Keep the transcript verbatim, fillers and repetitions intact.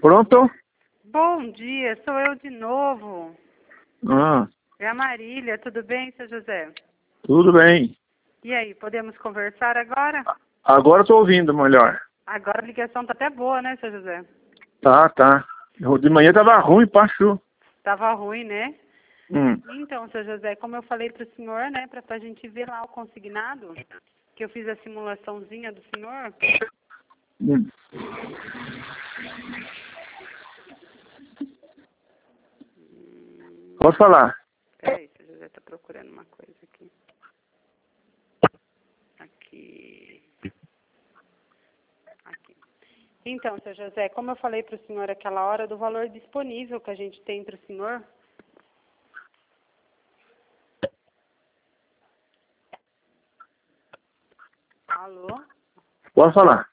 Pronto? Bom dia, sou eu de novo. Ah, É a Marília, tudo bem, seu José? tudo bem. E aí, podemos conversar agora? Agora estou ouvindo melhor. Agora a ligação tá até boa, né, seu José? Tá, tá. Eu- De manhã tava ruim, Pachu. Tava ruim, né? Hum. Então, seu José, como eu falei pro senhor, né, pra, pra gente ver lá o consignado, que eu fiz a simulaçãozinha do senhor. Hum. Pode falar. Peraí, seu José tá procurando uma coisa aqui. Aqui. Aqui. Então, seu José, como eu falei para o senhor aquela hora do valor disponível que a gente tem para o senhor. Alô? Pode falar.